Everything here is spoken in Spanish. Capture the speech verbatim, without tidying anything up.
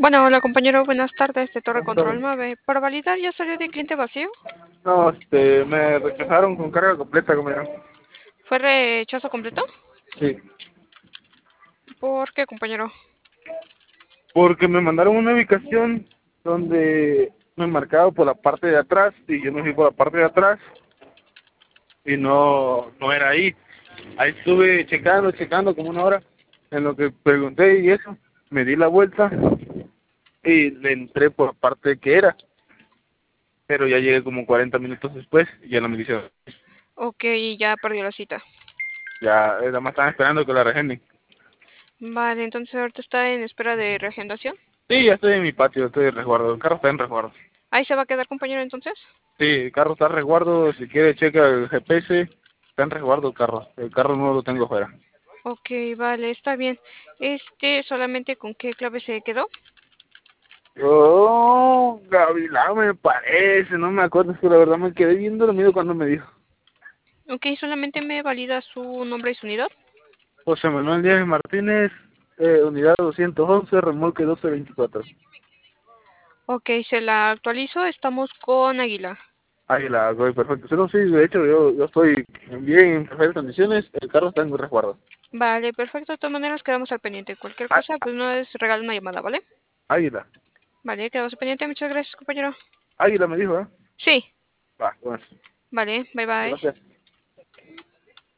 Bueno, hola compañero, buenas tardes de Torre Buenas tardes. Control nueve. Para validar, ¿ya salió de cliente vacío? No, este, me rechazaron con carga completa, compañero. ¿Fue rechazo completo? Sí, ¿Por qué, compañero? porque me mandaron una ubicación donde me marcaba por la parte de atrás y yo me fui por la parte de atrás y no, no era ahí. Ahí estuve checando, checando como una hora en lo que pregunté y eso. Me di la vuelta y le entré por la parte que era, pero ya llegué como cuarenta minutos después y ya no me quisieron. Ok, ya perdió la cita. Ya, eh, nada más estaban esperando que la regenen. Vale, entonces ahorita está en espera de reagendación. Sí, ya estoy en mi patio, estoy en resguardo. El carro está en resguardo. Ahí se va a quedar, compañero, entonces. Sí, el carro está en resguardo, si quiere checa el G P S, está en resguardo el carro, el carro no lo tengo afuera. Ok, vale, está bien. Este, solamente con qué clave se quedó. Oh, Gavilán me parece, no me acuerdo, es que la verdad me quedé bien dormido cuando me dijo. Ok, solamente me valida su nombre y su unidad. José Manuel Díaz Martínez, eh, unidad doscientos once, remolque doce veinticuatro. Ok, se la actualizo. Estamos con Águila. Ahí la voy, perfecto. Sí, no, sí, de hecho yo, yo estoy bien, en perfectas condiciones, el carro está en resguardo. Vale, perfecto. De todas maneras, quedamos al pendiente. Cualquier Ah, cosa, pues no es regalo una llamada, ¿vale? águila, Vale, quedamos al pendiente. Muchas gracias, compañero. águila me dijo, ¿eh? Sí, Va, bueno, vale, bye bye. gracias.